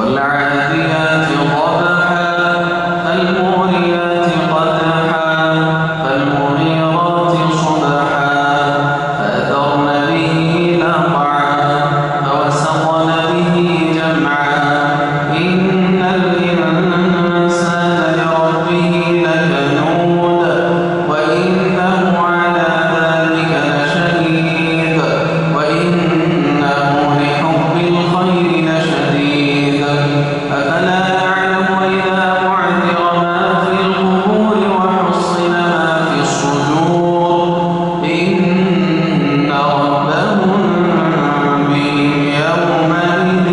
والعاديات ضبحا فالموريات قدحا فالمغيرات صبحا فأثرن به نقعا فوسطن به جمعا إن الإنسان لربه لكنود وإنه على ذلك لشهيد وإنه لحب الخير لشديد أفلا يعلم إذا بعثر ما في القبور وحصل ما في الصدور إن ربهم بهم يومئذ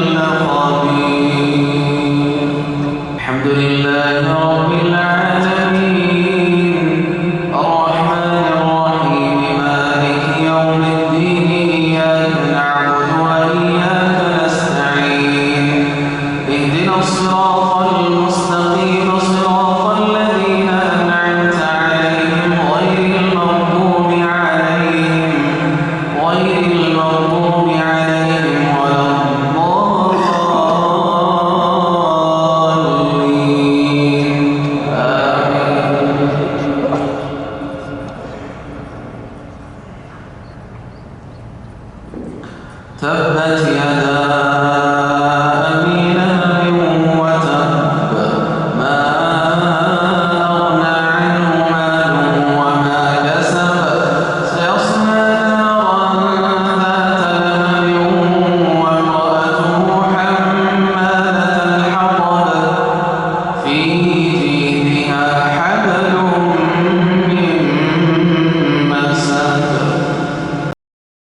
لخبير. الحمد لله رب العالمين الرحمن الرحيم مالك يوم الدين إياك نعبد وإياك نستعين اهدنا الصراط المستقيم صراط الذين أنعمت عليهم غير المغضوب عليهم ولا الضالين آمين. تبت يدا